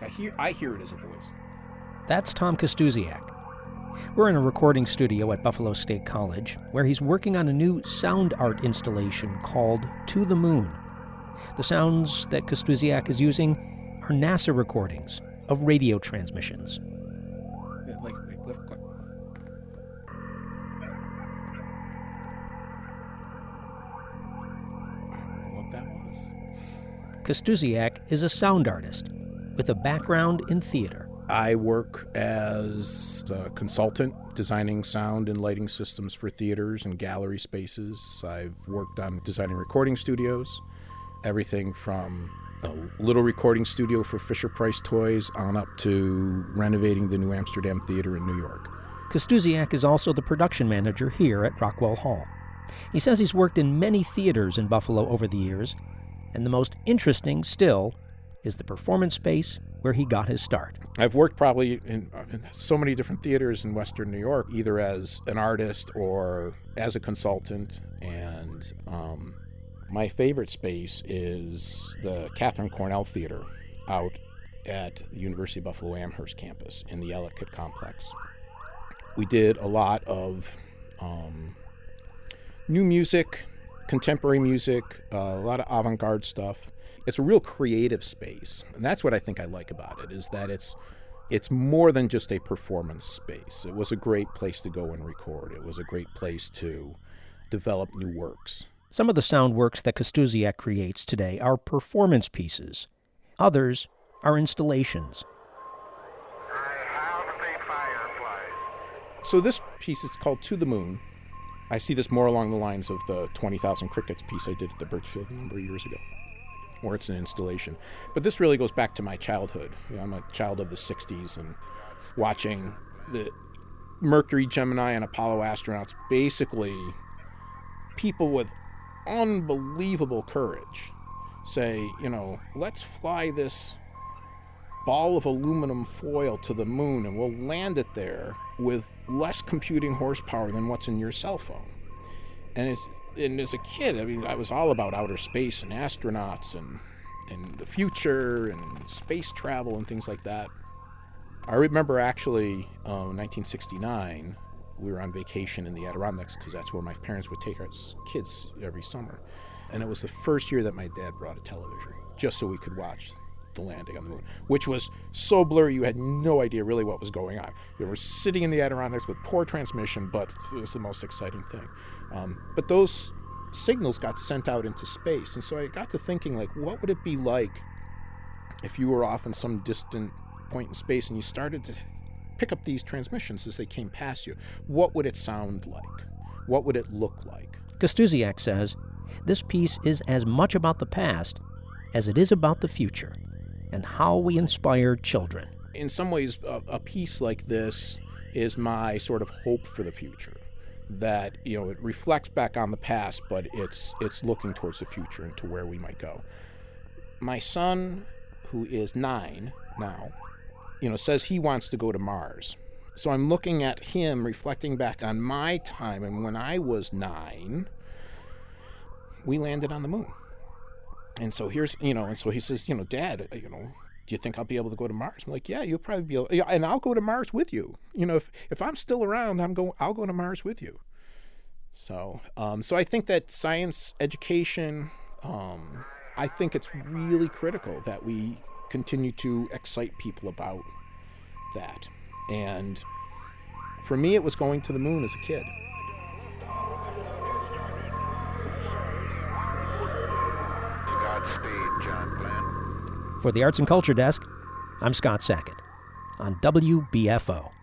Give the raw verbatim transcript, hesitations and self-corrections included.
Like I hear, I hear it as a voice. That's Tom Kostusiak. We're in a recording studio at Buffalo State College, where he's working on a new sound art installation called To the Moon. The sounds that Kostusiak is using are NASA recordings of radio transmissions. Like, like, lift, click. I don't know what that was. Kostusiak is a sound artist with a background in theater. I work as a consultant designing sound and lighting systems for theaters and gallery spaces. I've worked on designing recording studios, everything from a little recording studio for Fisher-Price Toys on up to renovating the New Amsterdam Theater in New York. Kostusiak is also the production manager here at Rockwell Hall. He says he's worked in many theaters in Buffalo over the years, and the most interesting still is the performance space where he got his start. I've worked probably in, in so many different theaters in Western New York, either as an artist or as a consultant. And um, my favorite space is the Catherine Cornell Theater out at the University of Buffalo Amherst campus in the Ellicott complex. We did a lot of um, new music, contemporary music, uh, a lot of avant-garde stuff. It's a real creative space, and that's what I think I like about it, is that it's it's more than just a performance space. It was a great place to go and record. It was a great place to develop new works. Some of the sound works that Kostusiak creates today are performance pieces. Others are installations. I have a firefly. So this piece is called To the Moon. I see this more along the lines of the twenty thousand Crickets piece I did at the Birchfield a number of years ago, or it's an installation. But this really goes back to my childhood. You know, I'm a child of the sixties, and watching the Mercury, Gemini, and Apollo astronauts, basically people with unbelievable courage say, you know, let's fly this ball of aluminum foil to the moon and we'll land it there with less computing horsepower than what's in your cell phone. And it's And as a kid, I mean, I was all about outer space and astronauts and and the future and space travel and things like that. I remember actually, um, nineteen sixty-nine, we were on vacation in the Adirondacks because that's where my parents would take us kids every summer. And it was the first year that my dad brought a television, just so we could watch the landing on the moon, which was so blurry you had no idea really what was going on. We were sitting in the Adirondacks with poor transmission, but it was the most exciting thing. Um, but those signals got sent out into space, and so I got to thinking, like, what would it be like if you were off in some distant point in space and you started to pick up these transmissions as they came past you? What would it sound like? What would it look like? Kostusiak says this piece is as much about the past as it is about the future and how we inspire children. In some ways, a, a piece like this is my sort of hope for the future. That, you know, it reflects back on the past, but it's it's looking towards the future and to where we might go. My son, who is nine now, you know, says he wants to go to Mars. So I'm looking at him reflecting back on my time, and when I was nine, we landed on the moon. And so here's, you know, and so he says, you know, Dad, you know, do you think I'll be able to go to Mars? I'm like, yeah, you'll probably be able, yeah, and I'll go to Mars with you. You know, if if I'm still around, I'm going, I'll go to Mars with you. So, um, so I think that science education, um, I think it's really critical that we continue to excite people about that. And for me, it was going to the moon as a kid. Godspeed, John Glenn. For the Arts and Culture Desk, I'm Scott Sackett on W B F O.